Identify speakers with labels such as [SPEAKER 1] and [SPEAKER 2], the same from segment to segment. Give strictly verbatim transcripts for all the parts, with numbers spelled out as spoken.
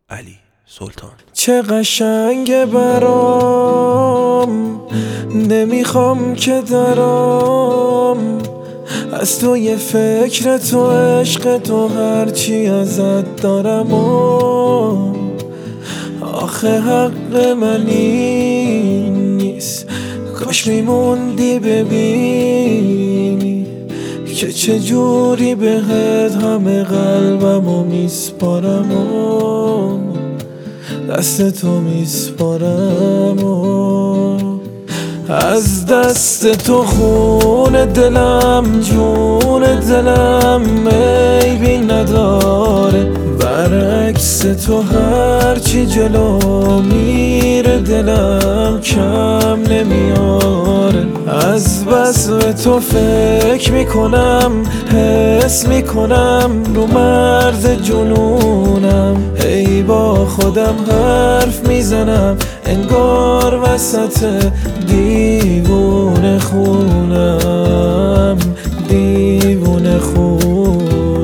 [SPEAKER 1] علی سلطان.
[SPEAKER 2] چه قشنگه برام، نمیخوام که درام از تو، یه فکر تو، عشق تو، هرچی ازت دارم و آخه حق من این نیست. کاش میموندی ببینی که چجوری بهت همه قلبمو میسپارم و دست تو میسپارم و از دست تو خون دلم، جون دلم عیبی نداره. برعکس تو هرچی جلو میره دلم کم نمیاره. از بس به تو فکر میکنم، حس میکنم رو مرز جنونم. ای با خودم حرف میزنم انگار وسط دیوونه خونم، دیوونه خونم.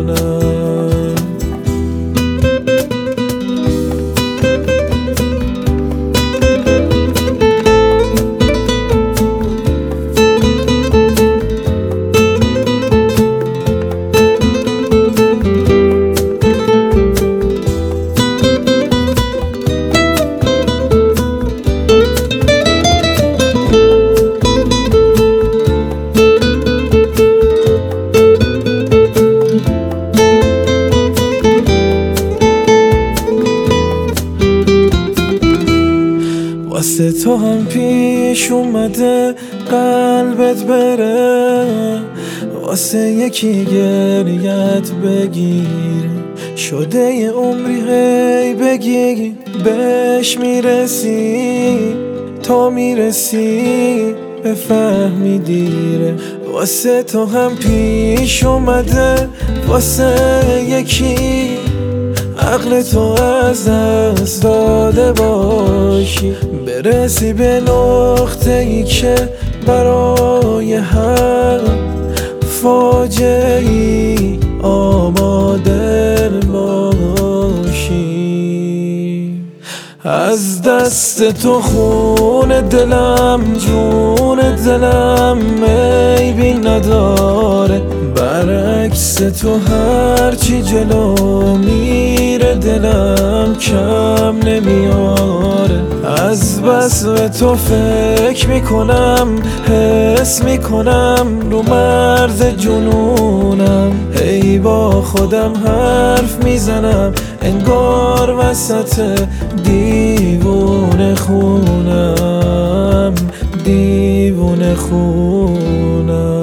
[SPEAKER 2] واسه تو هم پیش اومده قلبت بره، واسه یکی گریت بگیر. شده یه عمری هی بگی بهش میرسی، تا میرسی بفهمی دیره. واسه تو هم پیش اومده واسه یکی عقل تو از دست داده باشی، برسی به نقطه ای که برای هر فاجعه ای آماده باشی. از دست تو خون دلم، جون دلم عیبی نداره. برعکس تو هرچی جلو میره دلم کم نمیاره. از بس به تو فکر میکنم، حس میکنم رو مرز جنونم. ای با خودم حرف میزنم انگار وسط دیوونه خونم، دیوونه خونم.